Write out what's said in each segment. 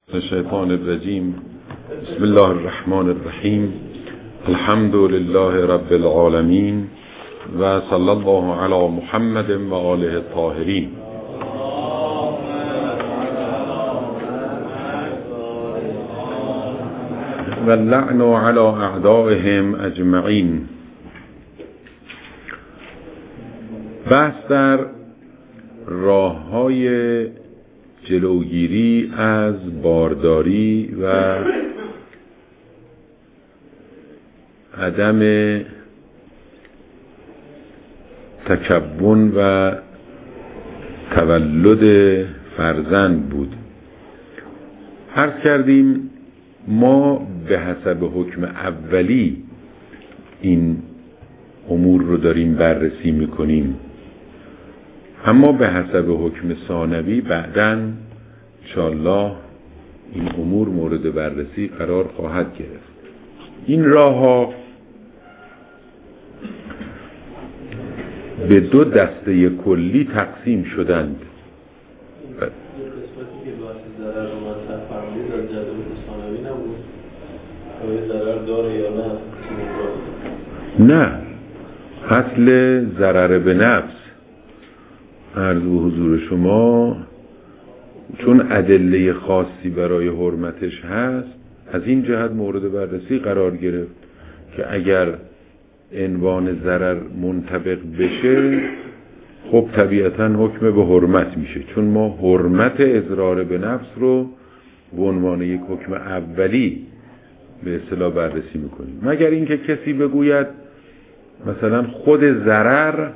الشیطان الرجیم. بسم الله الرحمن الرحیم. الحمد لله رب العالمین و صلی الله علی محمد و آله الطاهرین. و اللعن علی اعدائهم اجمعین. بحث در راه‌های جلوگیری از بارداری و عدم تکون و تولد فرزند بود. عرض کردیم ما به حسب حکم اولی این امور رو داریم بررسی میکنیم، اما به حسب حکم ثانوی بعداً انشاءالله این امور مورد بررسی قرار خواهد گرفت. این راه ها به دو دسته کلی تقسیم شدند. قسمتی که بحث ضرر رو مطرح فرمودید در جدول ثانوی نبود؟ آیا ضرر داره یا نه؟ نه، اصل ضرر به نفس عرض به حضور شما چون ادله خاصی برای حرمتش هست از این جهت مورد بررسی قرار گرفت که اگر عنوان ضرر منطبق بشه خب طبیعتاً حکم به حرمت میشه، چون ما حرمت اضرار به نفس رو به عنوان یک حکم اولی به اصطلاح بررسی میکنیم، مگر اینکه کسی بگوید مثلا خود ضرر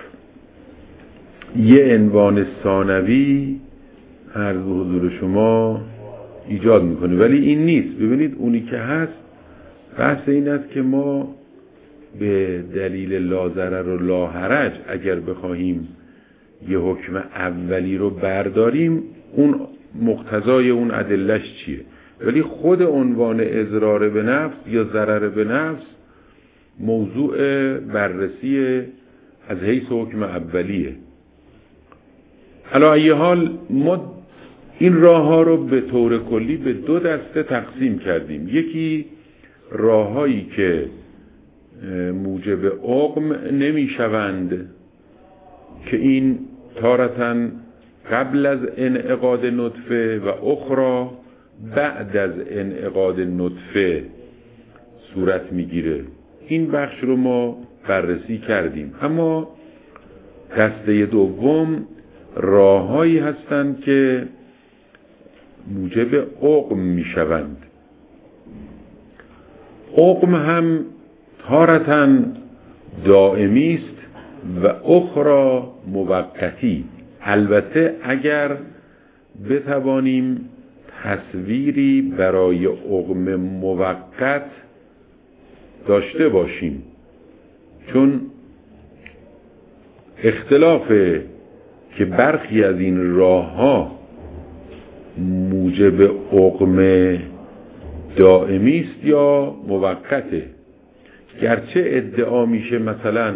یه عنوان ثانوی عرض به حضور شما ایجاد میکنه، ولی این نیست. ببینید اونی که هست بحث این است که ما به دلیل لا ضرر و لا حرج اگر بخواهیم یه حکم اولی رو برداریم اون مقتضای اون ادلش چیه، ولی خود عنوان اضرار به نفس یا ضرر به نفس موضوع بررسی از حیث حکم اولیه. علی ای حال ما این راه ها رو به طور کلی به دو دسته تقسیم کردیم. یکی راه هایی که موجب عقم نمی شوند که این تارتاً قبل از انعقاد نطفه و اخرى بعد از انعقاد نطفه صورت می گیره. این بخش رو ما بررسی کردیم. اما دسته دوم راه‌هایی هستند که موجب عقم میشوند. عقم هم تارتاً دائمی است و اخرى موقتی. البته اگر بتوانیم تصویری برای عقم موقت داشته باشیم، چون اختلافه که برخی از این راه ها موجب عقم دائمی است یا موقته. گرچه ادعا میشه مثلا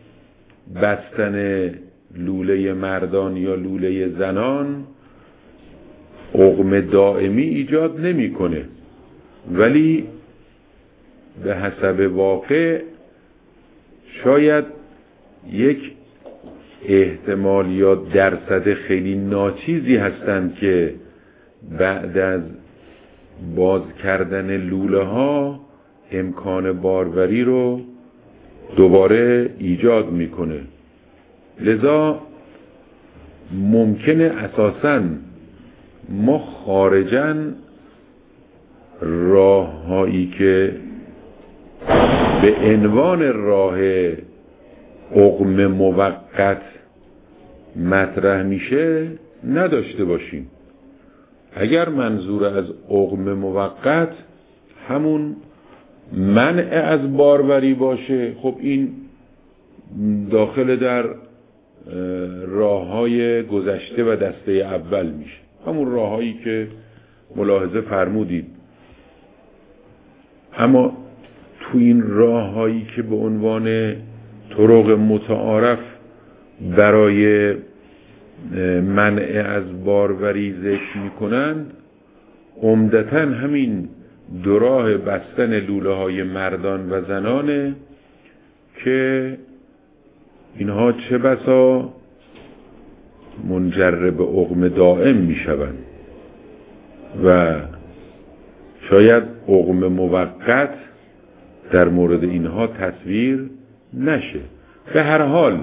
بستن لوله مردان یا لوله زنان عقم دائمی ایجاد نمیکنه، ولی به حسب واقع شاید یک احتمال یا درصد خیلی ناچیزی هستند که بعد از باز کردن لوله ها امکان باروری رو دوباره ایجاد میکنه. لذا ممکنه اساساً ما خارجاً راه هایی که به عنوان راه عقم موقت مطرح میشه نداشته باشیم. اگر منظور از عقم موقت همون منع از باروری باشه خب این داخل در راه‌های گذشته و دسته اول میشه، همون راه‌هایی که ملاحظه فرمودید. اما تو این راه‌هایی که به عنوان طرق متعارف برای منع از باروری ذکر میکنند عمدتاً همین دو راه بستن لوله های مردان و زنانه که اینها چه بسا منجر به عقم دائم می شوند و شاید عقم موقت در مورد اینها تصویر نشه. به هر حال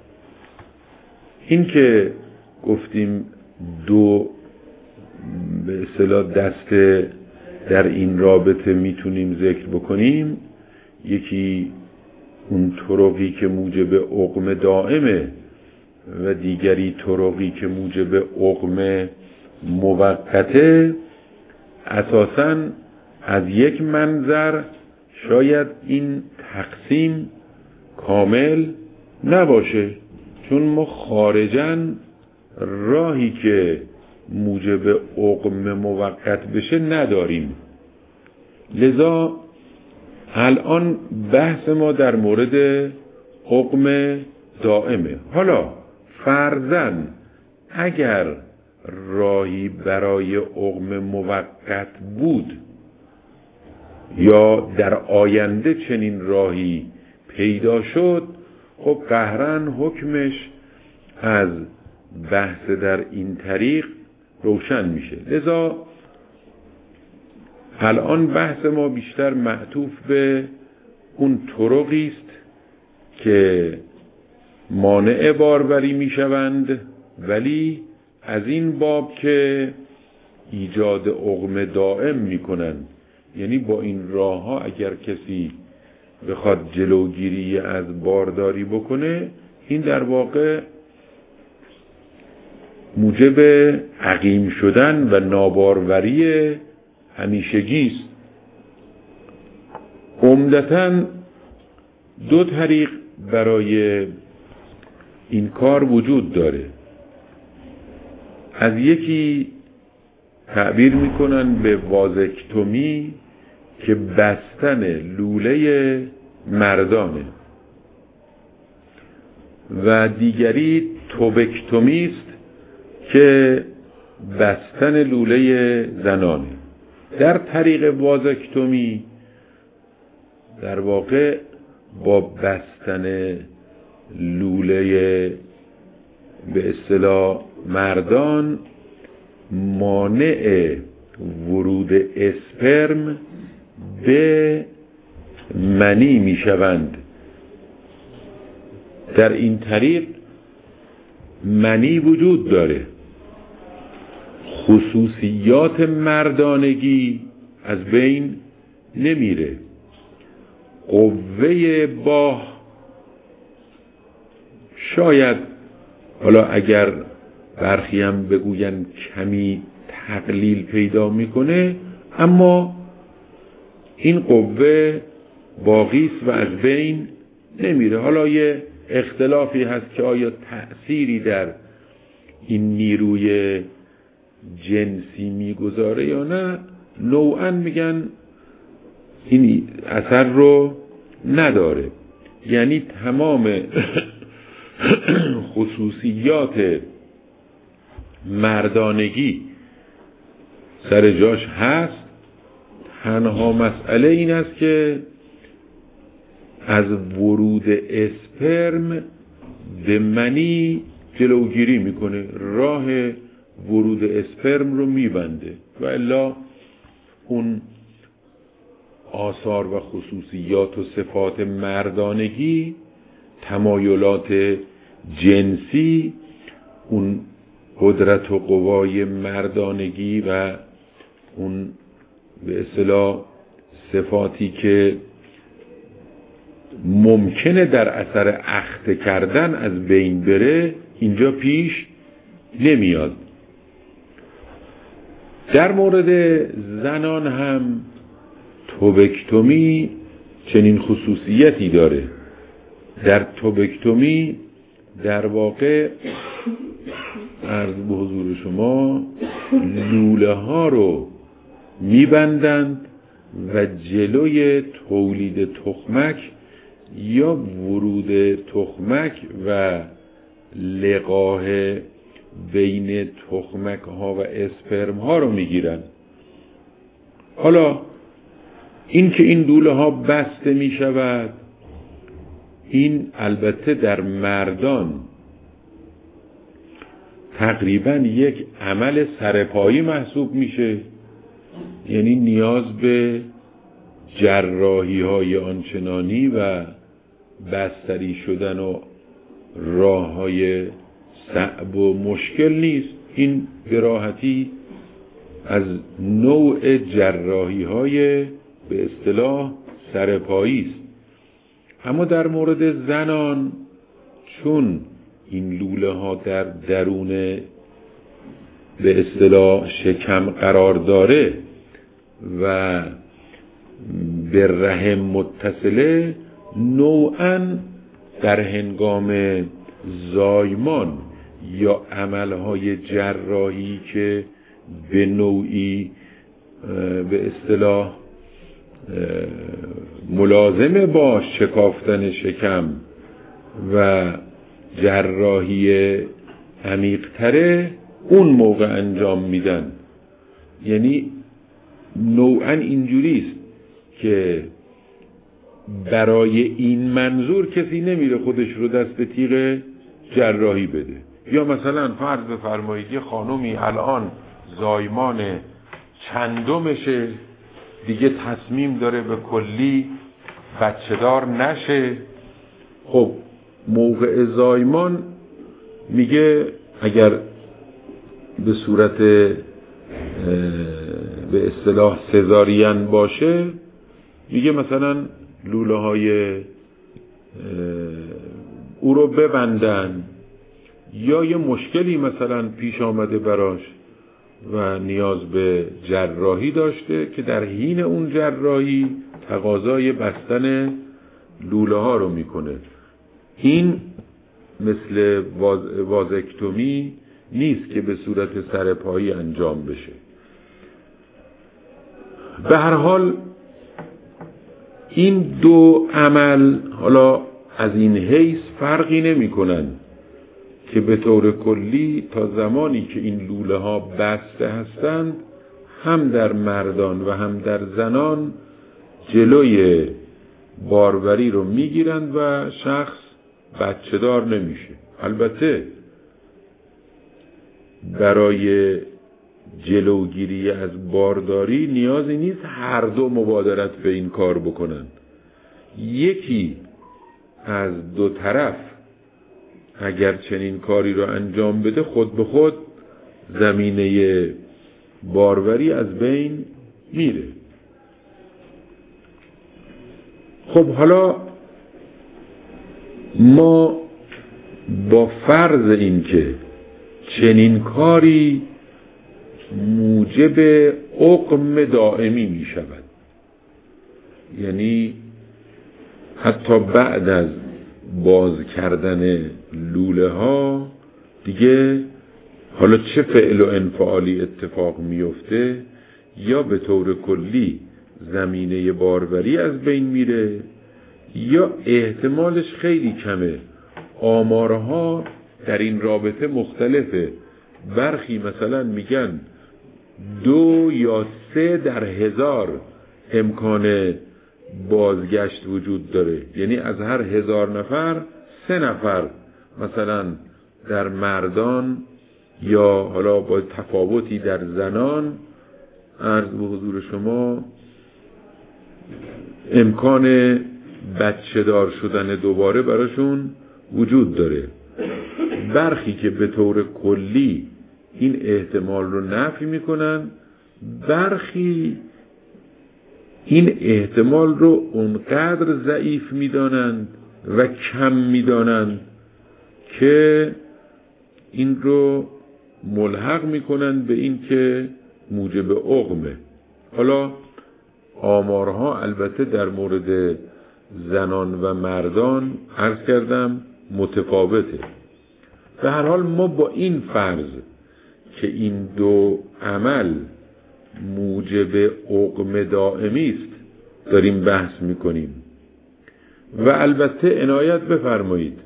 این که گفتیم دو به اصطلاح دسته در این رابطه میتونیم ذکر بکنیم، یکی اون طرقی که موجب عقم دائمه و دیگری طرقی که موجب عقم موقته، اساساً از یک منظر شاید این تقسیم کامل نباشه، چون ما خارجاً راهی که موجب عقم موقت بشه نداریم. لذا الان بحث ما در مورد عقم دائمه. حالا فرضاً اگر راهی برای عقم موقت بود یا در آینده چنین راهی پیدا شد، خب قهراً حکمش از بحث در این طریق روشن میشه. لذا الان بحث ما بیشتر معطوف به اون طرقی است که مانع باربری میشوند، ولی از این باب که ایجاد عقم دائم میکنند. یعنی با این راه ها اگر کسی بخواد جلوگیری از بارداری بکنه، این در واقع موجب عقیم شدن و ناباروری همیشگی است. عمدتاً دو طریق برای این کار وجود داره. از یکی تعبیر میکنن به وازکتومی که بستن لوله مردانه و دیگری توبکتومی است که بستن لوله زنانه. در طریق وازکتومی در واقع با بستن لوله به اصطلاح مردان مانع ورود اسپرم به منی می شوند. در این طریق منی وجود داره، خصوصیات مردانگی از بین نمیره، قوه باه شاید حالا اگر برخی هم بگوین کمی تقلیل پیدا میکنه، اما این قوه باقی است و از بین نمیره. حالا یه اختلافی هست که آیا تأثیری در این نیروی جنسی میگذاره یا نه. نوعاً میگن این اثر رو نداره، یعنی تمام خصوصیات مردانگی سر جاش هست. تنها مسئله این است که از ورود اسپرم به منی جلوگیری میکنه، راه ورود اسپرم رو میبنده و الا اون آثار و خصوصیات و صفات مردانگی، تمایلات جنسی، اون قدرت و قوای مردانگی و اون به اصطلاح صفاتی که ممکنه در اثر اخته کردن از بین بره، اینجا پیش نمیاد. در مورد زنان هم توبکتومی چنین خصوصیتی داره. در توبکتومی در واقع عرض به حضور شما لوله ها رو میبندند و جلوی تولید تخمک یا ورود تخمک و لقاح بین تخمک ها و اسپرم ها رو میگیرن. حالا این که این لوله ها بسته می شود، این البته در مردان تقریبا یک عمل سرپایی محسوب میشه، یعنی نیاز به جراحی های آنچنانی و بستری شدن و راه های صعب و مشکل نیست. این به راحتی از نوع جراحی های به اصطلاح سرپایی است. اما در مورد زنان، چون این لوله ها در درون به اصطلاح شکم قرار داره و به رحم متصله، نوعاً در هنگام زایمان یا عملهای جراحی که به نوعی به اصطلاح ملازمه با شکافتن شکم و جراحی عمیق‌تره، اون موقع انجام میدن. یعنی نوعاً اینجوریست که برای این منظور کسی نمیره خودش رو دست به تیغ جراحی بده. یا مثلا فرض بفرمایید یه خانومی الان زایمان چندمشه، دیگه تصمیم داره به کلی بچه دار نشه. خب موقع زایمان میگه اگر به صورت به اصطلاح سزارین باشه، میگه مثلا لوله های او رو ببندن، یا یه مشکلی مثلا پیش آمده براش و نیاز به جراحی داشته که در حین اون جراحی تقاضای بستن لوله ها رو میکنه. این مثل وازکتومی نیست که به صورت سرپایی انجام بشه. به هر حال این دو عمل حالا از این حیث فرقی نمی کنن که به طور کلی تا زمانی که این لوله ها بسته هستند، هم در مردان و هم در زنان جلوی باروری رو میگیرند و شخص بچه دار نمیشه. البته برای جلوگیری از بارداری نیازی نیست هر دو مبادرت به این کار بکنن. یکی از دو طرف اگر چنین کاری رو انجام بده، خود به خود زمینه باروری از بین میره. خب حالا ما با فرض این که چنین کاری موجب عقم دائمی می شود، یعنی حتی بعد از باز کردن لوله ها دیگه حالا چه فعل و انفعالی اتفاق میفته، یا به طور کلی زمینه باروری از بین میره، یا احتمالش خیلی کمه. آمارها در این رابطه مختلفه. برخی مثلا میگن 2 یا 3 در 1000 امکان بازگشت وجود داره، یعنی از هر 1000 نفر 3 نفر مثلا در مردان یا حالا با تفاوتی در زنان، عرض به حضور شما، امکان بچه دار شدن دوباره براشون وجود داره. برخی که به طور کلی این احتمال رو نفی میکنن، برخی این احتمال رو اونقدر ضعیف میدانند و کم میدانند که این رو ملحق میکنند به این که موجب عقمه. حالا آمارها البته در مورد زنان و مردان عرض کردم متفاوته. به هر حال ما با این فرض که این دو عمل موجب عقم دائمی است داریم بحث میکنیم. و البته عنایت بفرمایید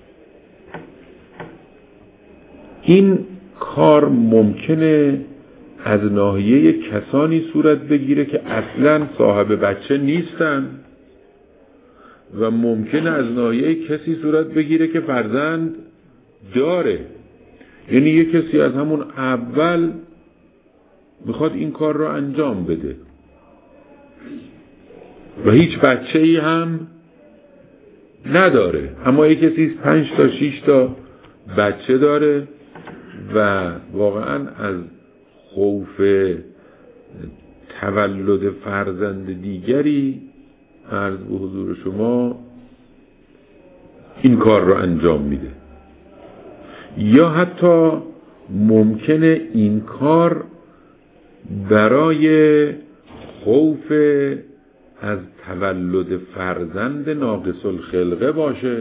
این کار ممکنه از ناحیه کسانی صورت بگیره که اصلا صاحب بچه نیستن و ممکنه از ناحیه کسی صورت بگیره که فرزند داره. یعنی یه کسی از همون اول میخواد این کار رو انجام بده و هیچ بچه‌ای هم نداره، اما یه کسی 5 تا 6 تا بچه داره و واقعا از خوف تولد فرزند دیگری عرض به حضور شما این کار رو انجام میده. یا حتی ممکنه این کار برای خوف از تولد فرزند ناقص الخلقه باشه،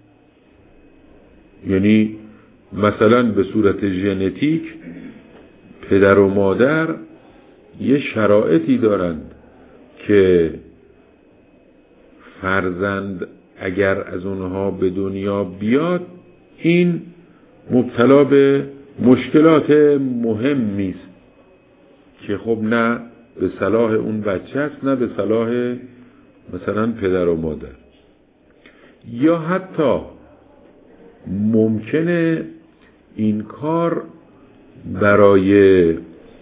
یعنی مثلا به صورت ژنتیک پدر و مادر یه شرایطی دارند که فرزند اگر از اونها به دنیا بیاد این مبتلا به مشکلات مهمی است که خب نه به صلاح اون بچه است نه به صلاح مثلا پدر و مادر. یا حتی ممکنه این کار برای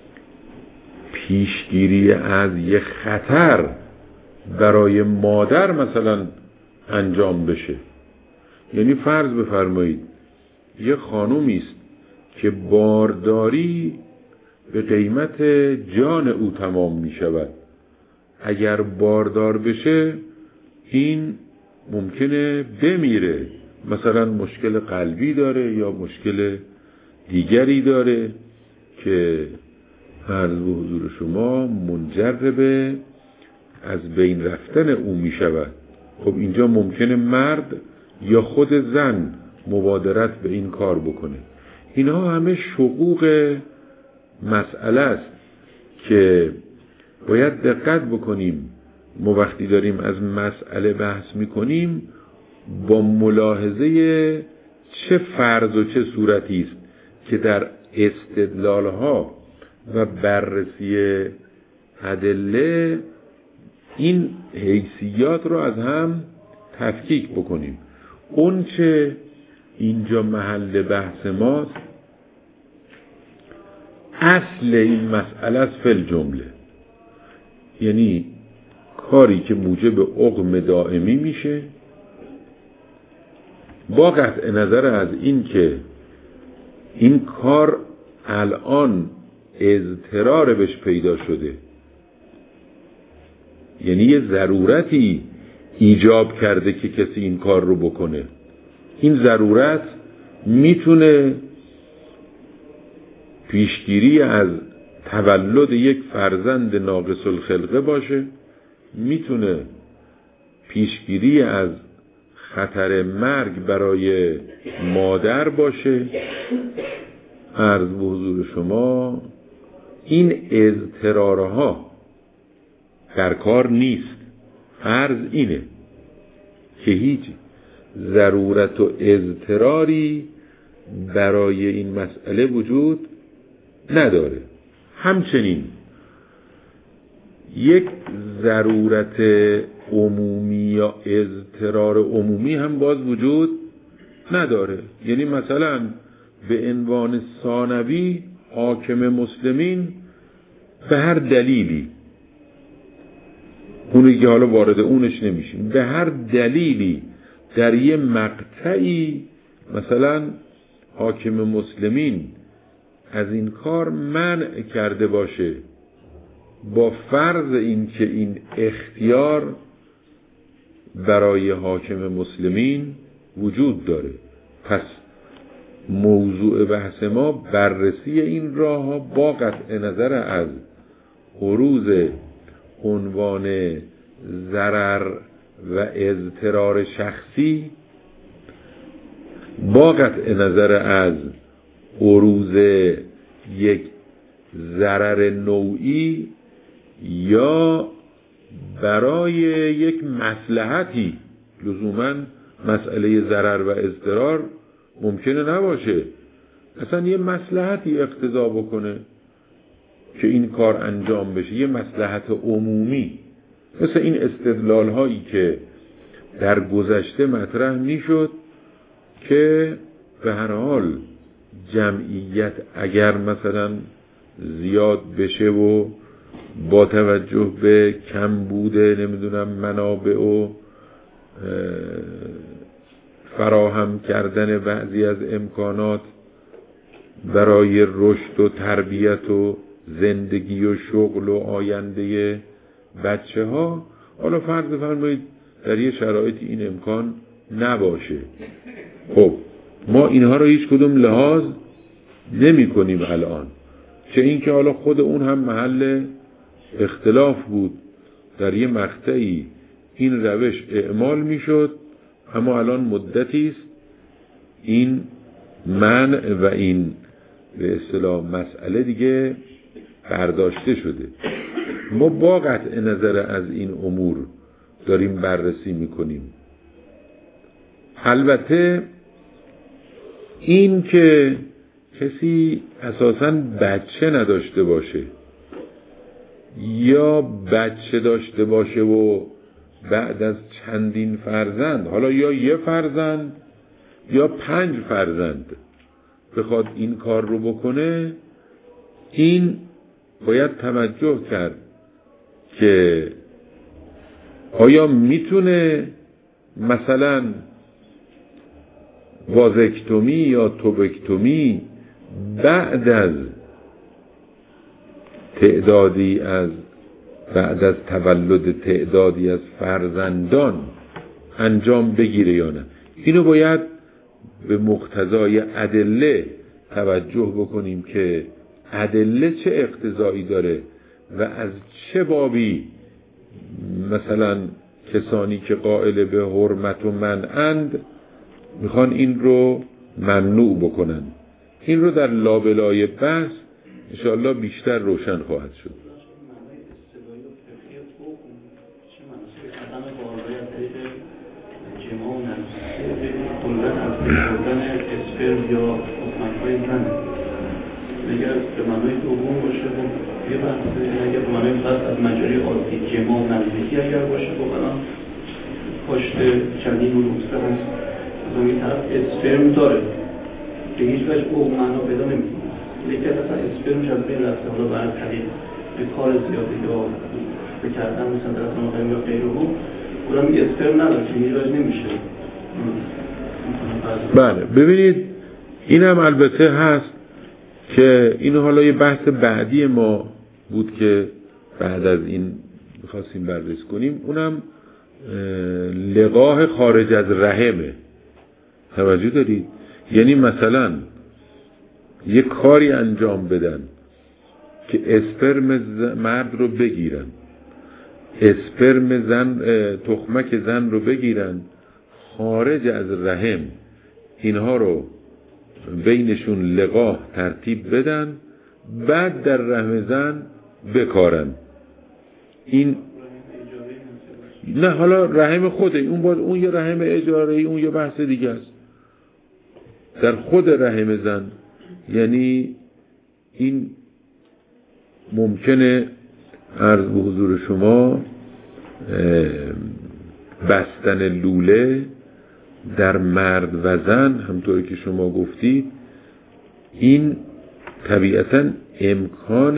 پیشگیری از یه خطر برای مادر مثلا انجام بشه. یعنی فرض بفرمایید یه خانومی است که بارداری به قیمت جان او تمام می شود، اگر باردار بشه این ممکنه بمیره، مثلا مشکل قلبی داره یا مشکل دیگری داره که عرض به حضور شما منجر به از بین رفتن او می شود. خب اینجا ممکنه مرد یا خود زن مبادرت به این کار بکنه. اینها همه شقوق مسئله است که باید دقت بکنیم. ما وقتی داریم از مسئله بحث میکنیم با ملاحظه چه فرض و چه صورتی است که در استدلالها و بررسی ادله این حیثیات رو از هم تفکیک بکنیم. اون چه اینجا محل بحث ماست اصل این مسئله است فی جمله، یعنی کاری که موجب عقم دائمی میشه با قطع نظر از این که این کار الان اضطرار بهش پیدا شده، یعنی یه ضرورتی ایجاب کرده که کسی این کار رو بکنه. این ضرورت میتونه پیشگیری از تولد یک فرزند ناقص الخلقه باشه، میتونه پیشگیری از خطر مرگ برای مادر باشه. عرض به حضور شما این اضطرارها در کار نیست. فرض اینه که هیچ ضرورت و اضطراری برای این مسئله وجود نداره. همچنین یک ضرورت عمومی یا اضطرار عمومی هم باز وجود نداره. یعنی مثلا به عنوان ثانوی حاکم مسلمین به هر دلیلی، اونی که حالا وارد اونش نمیشیم، به هر دلیلی در یه مقطعی مثلا حاکم مسلمین از این کار منع کرده باشه، با فرض این که این اختیار برای حاکم مسلمین وجود داره. پس موضوع بحث ما بررسی این راه ها با قطع نظر از بروز عنوان ضرر و اضطرار شخصی، با قطع نظر از بروز یک ضرر نوعی یا برای یک مصلحتی. لزوماً مسئله ضرر و اضطرار ممکنه نباشه، اصلا یه مصلحتی اقتضا بکنه. که این کار انجام بشه، یه مصلحت عمومی، مثل این استدلال هایی که در گذشته مطرح میشد که به هر حال جمعیت اگر مثلا زیاد بشه و با توجه به کم بوده نمیدونم منابع و فراهم کردن بعضی از امکانات برای رشد و تربیت و زندگی و شغل و آینده بچه ها، حالا فرض فرمایید در یه شرایطی این امکان نباشه، خب ما اینها رو هیچ کدوم لحاظ نمی کنیم الان، چه این که حالا خود اون هم محل اختلاف بود، در یه مقطعی این روش اعمال می شد، اما الان مدتی است این منع و این به اصطلاح مسئله دیگه برداشته شده. ما با قطع نظر از این امور داریم بررسی میکنیم. البته این که کسی اساساً بچه نداشته باشه یا بچه داشته باشه و بعد از چندین فرزند، حالا یا یه فرزند یا 5 فرزند بخواد این کار رو بکنه، این باید توجه کرد که آیا میتونه مثلا وازکتومی یا توبکتومی بعد از تولد تعدادی از فرزندان انجام بگیره یا نه. اینو باید به مقتضای ادله توجه بکنیم که ادله چه اقتضایی داره و از چه بابی مثلا کسانی که قائل به حرمت و منعند میخوان این رو ممنوع بکنن. این رو در لابلای بحث انشاءالله بیشتر روشن خواهد شد. اگر به معنای دوم باشه خب یه بحثه، اگر به معنای خاص از مجاری عادی جماع و نزدیکی اگر باشه خب الان پشت چندین و روسته هست از اون طرف اسپرم داره به هیچ وجه او معنا پیدا نمیکنه، لیکن اصلا اسپرم از بین رفته، حالا برای طریق به کار زیادی یا به کردن مثلا در اصلا مقیم یا غیر رو اونم میگه اسپرم نداره که هیچ وجه نمیشه. بله ببینید این هم البته هست که این حالا یه بحث بعدی ما بود که بعد از این می‌خواستیم بررسی کنیم، اونم لقاح خارج از رحمه. توجه دارید؟ یعنی مثلا یه کاری انجام بدن که اسپرم مرد رو بگیرن، اسپرم زن، تخمک زن رو بگیرن خارج از رحم، اینها رو بینشون لقاح ترتیب بدن، بعد در رحم زن بکارن. این نه حالا رحم خوده، اون یه رحم اجاره‌ای، اون یه بحث دیگه است. در خود رحم زن یعنی این ممکنه عرض به حضور شما بستن لوله در مرد و زن همطوری که شما گفتید، این طبیعتاً امکان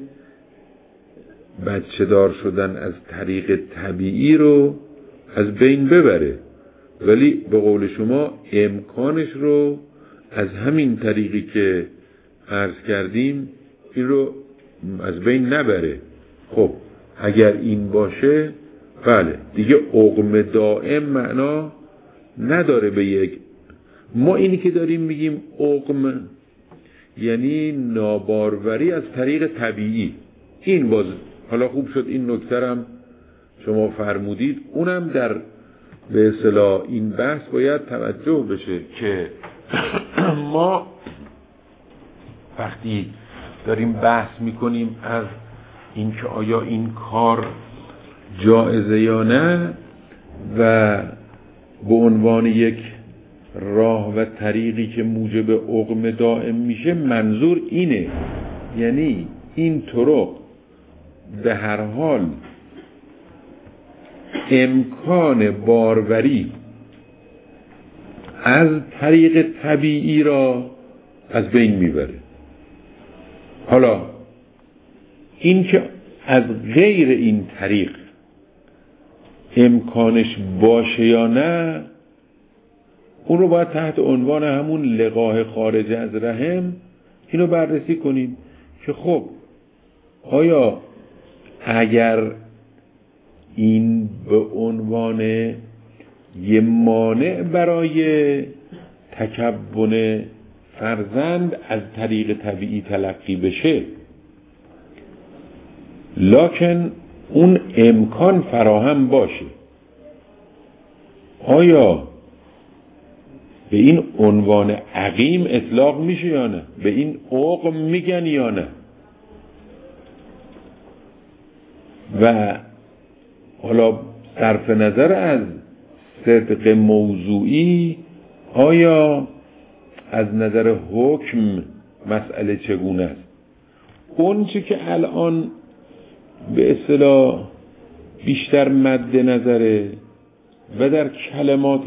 بچه دار شدن از طریق طبیعی رو از بین ببره، ولی به قول شما امکانش رو از همین طریقی که عرض کردیم این رو از بین نبره. خب اگر این باشه بله دیگه عقم دائم معنا نداره به یک. ما اینی که داریم میگیم عقم یعنی ناباروری از طریق طبیعی. این باز حالا خوب شد این نکترم شما فرمودید، اونم در به اصطلاح این بحث باید توجه بشه که ما وقتی داریم بحث میکنیم از اینکه آیا این کار جایزه یا نه و به عنوان یک راه و طریقی که موجب عقم دائم میشه، منظور اینه، یعنی این طرق به هر حال امکان باروری از طریق طبیعی را از بین میبره. حالا این که از غیر این طریق امکانش باشه یا نه، اون رو باید تحت عنوان همون لقاح خارج از رحم اینو بررسی کنیم که خب آیا اگر این به عنوان یه مانع برای تکون فرزند از طریق طبیعی تلقی بشه، لکن اون امکان فراهم باشه، آیا به این عنوان عقیم اطلاق میشه یا نه؟ به این عقم میگن یا نه؟ و حالا صرف نظر از صدق موضوعی، آیا از نظر حکم مسئله چگونه است؟ اون چی که الان به اصطلاح بیشتر مد نظره و در کلمات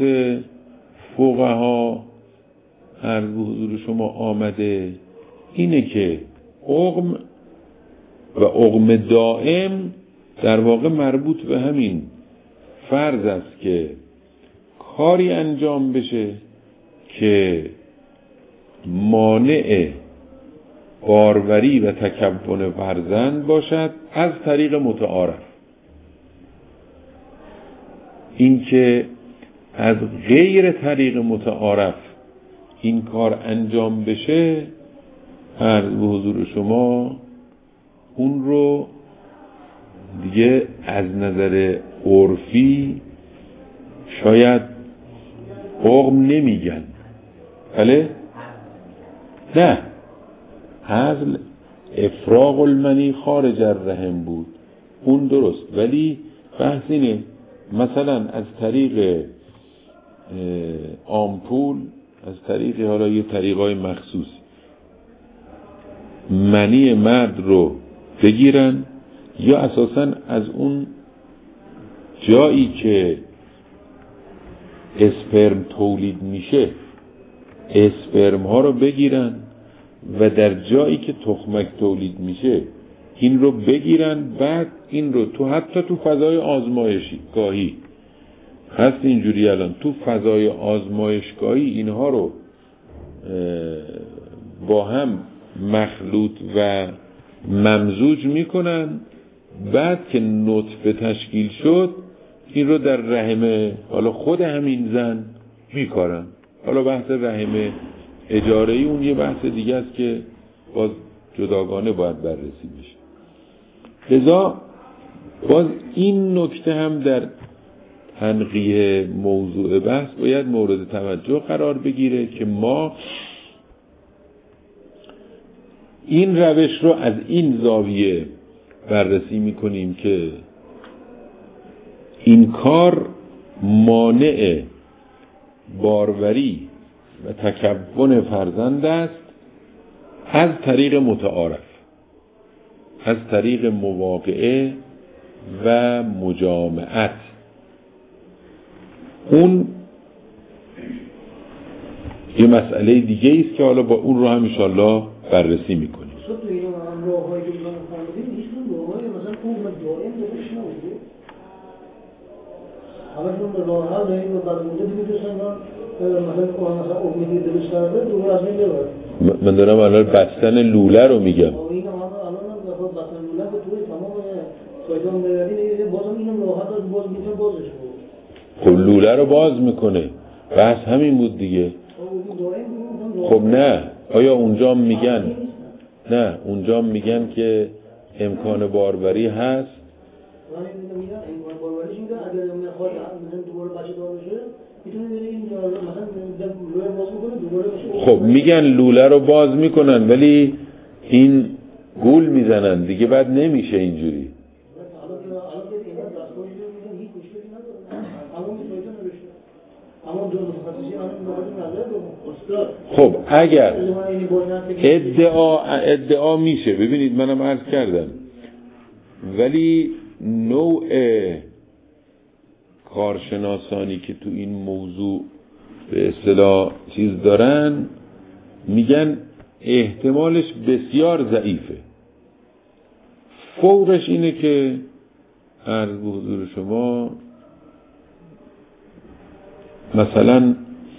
فقها عرض به حضور شما آمده اینه که عقم و عقم دائم در واقع مربوط به همین فرض است که کاری انجام بشه که مانع باروری و تکون فرزند باشد از طریق متعارف. این که از غیر طریق متعارف این کار انجام بشه، عرض به حضور شما اون رو دیگه از نظر عرفی شاید عقم نمیگن، بله؟ نه، حزل افراغ المنی خارج الرحم بود، اون درست، ولی بحث اینه مثلا از طریق آمپول، از طریق حالا یه طریقای مخصوص منی مرد رو بگیرن، یا اساساً از اون جایی که اسپرم تولید میشه اسپرم ها رو بگیرن و در جایی که تخمک تولید میشه این رو بگیرن، بعد این رو حتی تو فضای آزمایشگاهی هست اینجوری، الان تو فضای آزمایشگاهی اینها رو با هم مخلوط و ممزوج میکنن، بعد که نطفه تشکیل شد این رو در رحم حالا خود همین زن میکارن. حالا بحث رحم اجاره‌ای اون یه بحث دیگه است که باز جداگانه باید بررسی بشه. لذا باز این نکته هم در تنقیه موضوع بحث باید مورد توجه قرار بگیره که ما این روش رو از این زاویه بررسی میکنیم که این کار مانع باروری و تکون فرزند است از طریق متعارف، از طریق مواقعه و مجامعت. اون یه مسئله دیگه است که حالا با اون رو هم انشالله بررسی میکنیم. من دارم الان بستن لوله رو میگم. خب لوله رو باز میکنه، بحث همین بود دیگه. خب نه، آیا اونجا میگن نه، اونجا میگن که امکان باروری هست. خب میگن لوله رو باز میکنن ولی این گول میزنن دیگه، بعد نمیشه اینجوری. اما دو متخصصین الان مقابل نظر استاد. خب اگر ادعا میشه، ببینید منم عرض کردم، ولی نوع کارشناسانی که تو این موضوع به اصطلاح چیز دارن میگن احتمالش بسیار ضعیفه. فوقش اینه که عرض به حضور شما مثلا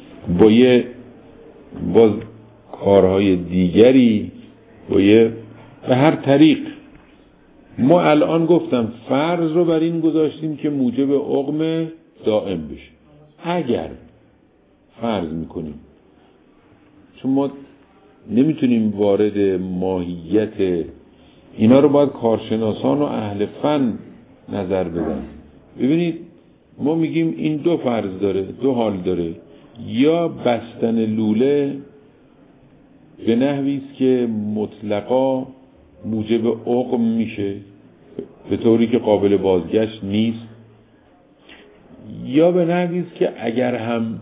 باز کارهای دیگری به هر طریق ما الان گفتم فرض رو بر این گذاشتیم که موجب عقم دائم بشه. اگر فرض میکنیم، چون ما نمیتونیم وارد ماهیت اینا رو، باید کارشناسان و اهل فن نظر بدن. ببینید ما میگیم این دو فرض داره، دو حال داره، یا بستن لوله به نحوی است که مطلقا موجب عقم میشه به طوری که قابل بازگشت نیست، یا به نحوی است که اگر هم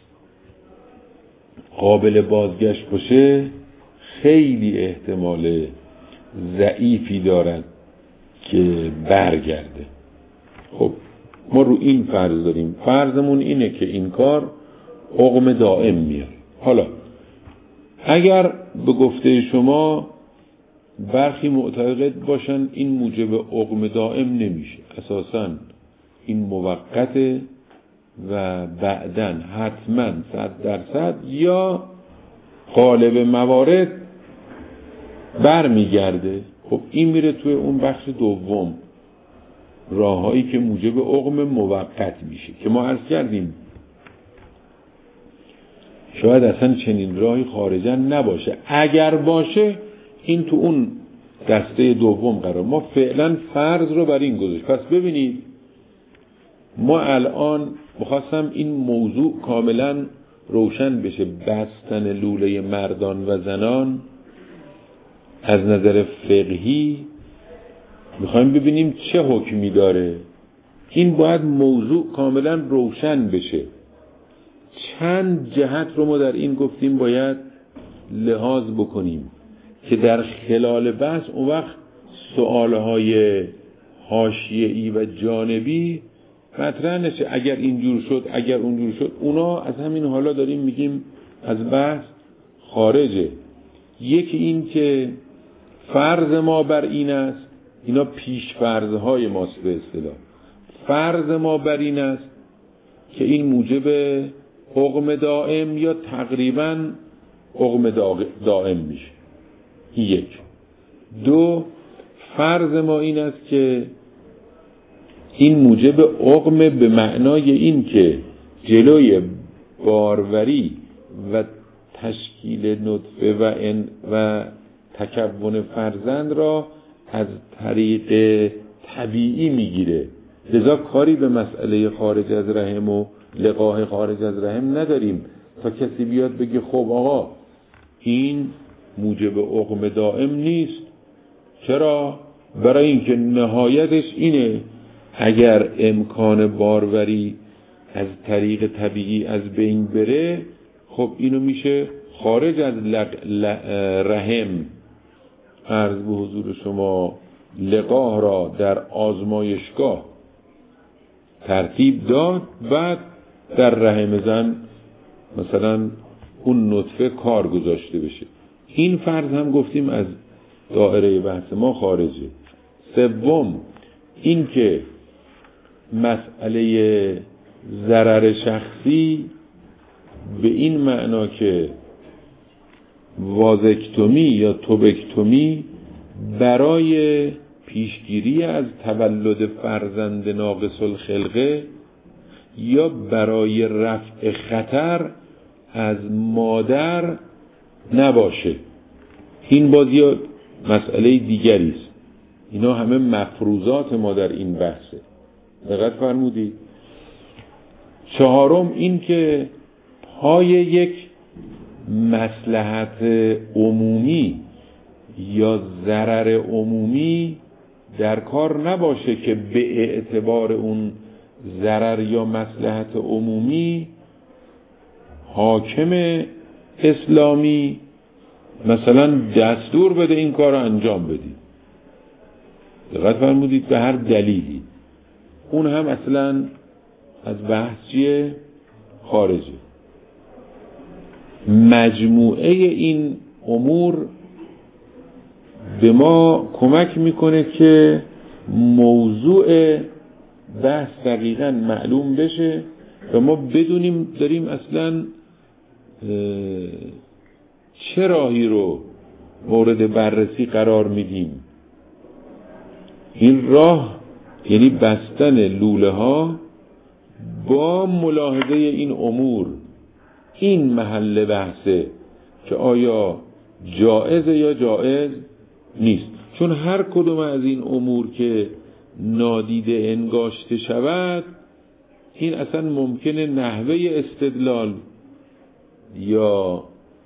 قابل بازگشت باشه خیلی احتمال ضعیفی دارد که برگرده. خب ما رو این فرض داریم، فرضمون اینه که این کار عقم دائم میاد. حالا اگر به گفته شما برخی معتقد باشن این موجب عقم دائم نمیشه، اساساً این موقته و بعداً حتماً 100% یا غالب موارد برمیگرده. خب این میره توی اون بخش دوم، راههایی که موجب عقم موقت میشه که ما عرض کردیم شاید اصلا چنین راهی خارجاً نباشه. اگر باشه این تو اون دسته دوم قرار. ما فعلا فرض رو بر این گذاشت. پس ببینید ما الان می‌خواستم این موضوع کاملا روشن بشه، بستن لوله مردان و زنان از نظر فقهی میخوایم ببینیم چه حکمی داره. این باید موضوع کاملا روشن بشه. چند جهت رو ما در این گفتیم باید لحاظ بکنیم که در خلال بحث اون وقت سوالهای حاشیه‌ای و جانبی مطرح نشه. اگر اینجور شد، اگر اونجور شد، اونا از همین حالا داریم میگیم از بحث خارجه. یکی این که فرض ما بر این است، اینا پیش فرضهای ماست به اصطلاح، فرض ما بر این است که این موجب عقم دائم یا تقریباً عقم دائم میشه. یک. دو، فرض ما این است که این موجب عقم به معنای این که جلوی باروری و تشکیل نطفه و تکون فرزند را از طریق طبیعی میگیره. لذا کاری به مسئله خارج از رحم و لقاح خارج از رحم نداریم تا کسی بیاد بگه خب آقا این موجب عقم دائم نیست. چرا؟ برای اینکه نهایتش اینه اگر امکان باروری از طریق طبیعی از بین بره، خب اینو میشه خارج از رحم عرض به حضور شما لقاح را در آزمایشگاه ترتیب داد، بعد در رحم زن مثلا اون نطفه کار گذاشته بشه. این فرض هم گفتیم از دائره بحث ما خارجه. سوم این که مسئله ضرر شخصی به این معنا که وازکتومی یا توبکتومی برای پیشگیری از تولد فرزند ناقص الخلقه یا برای رفع خطر از مادر نباشه، این بازی مسئله دیگری است. اینا همه مفروضات ما در این بحثه. دقت فرمودید؟ چهارم این که پای یک مصلحت عمومی یا ضرر عمومی در کار نباشه که به اعتبار اون ضرر یا مصلحت عمومی حاکم اسلامی مثلا دستور بده این کار رو انجام بدید، دقت فرمودید، به هر دلیلی، اون هم اصلا از بحثی خارجه. مجموعه این امور به ما کمک میکنه که موضوع بحث دقیقاً معلوم بشه و ما بدونیم داریم اصلاً چه راهی رو مورد بررسی قرار میدیم. این راه یعنی بستن لوله ها با ملاحظه این امور. این محل بحثه که آیا جائزه یا جائز نیست، چون هر کدوم از این امور که نادیده انگاشته شود، این اصلا ممکنه نحوه استدلال یا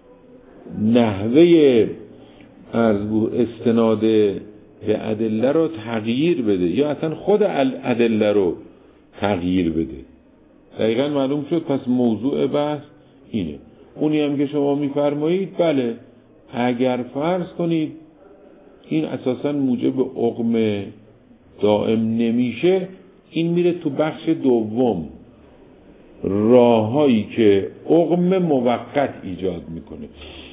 نحوه استناد به ادله رو تغییر بده یا اصلا خود ادله رو تغییر بده. دقیقا معلوم شد. پس موضوع بحث اینه. اونی هم که شما میفرمایید بله، اگر فرض کنید این اساسا موجب عقم دائم نمیشه، این میره تو بخش دوم، راههایی که عقم موقت ایجاد میکنه.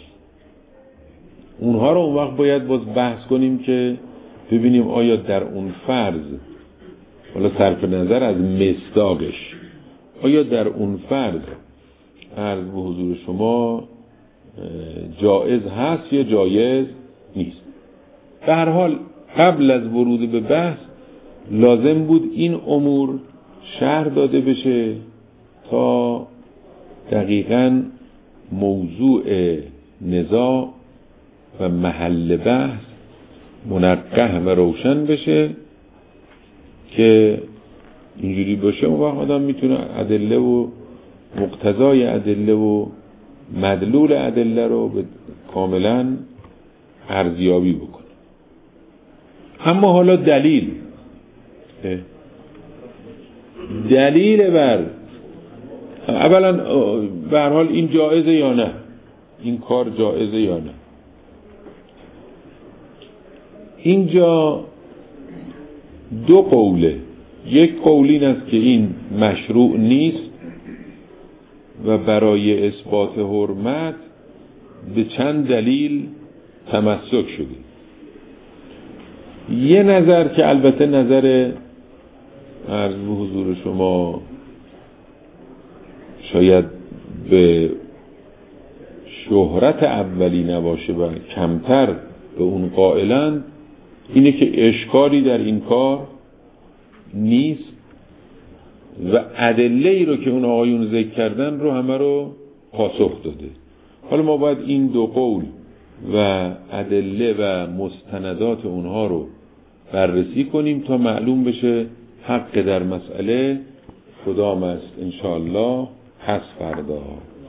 اونها رو اون وقت باید باز بحث کنیم که ببینیم آیا در اون فرض، حالا صرف نظر از مصداقش، آیا در اون فرض عرض به حضور شما جائز هست یا جایز نیست. به هر حال قبل از ورود به بحث لازم بود این امور شرح داده بشه تا دقیقاً موضوع نزاع و محل بحث منقح و روشن بشه، که اینجوری باشه اون وقت آدم میتونه ادله و مقتضای ادله و مدلول ادله رو کاملا ارزیابی بکنه. اما حالا دلیل بر اولا به هر حال این جایزه یا نه، این کار جایزه یا نه. اینجا دو قوله. یک قول این است که این مشروع نیست و برای اثبات حرمت به چند دلیل تمسک شده. یه نظر که البته نظر عرض به حضور شما شاید به شهرت اولی نباشه و کمتر به اون قائلند، اینه که اشکالی در این کار نیست و ادله ای رو که اون آقایون ذکر کردن رو همه رو پاسخ داده. حالا ما باید این دو قول و ادله و مستندات اونها رو بررسی کنیم تا معلوم بشه حق در مسئله کدام است. انشاءالله پس فردا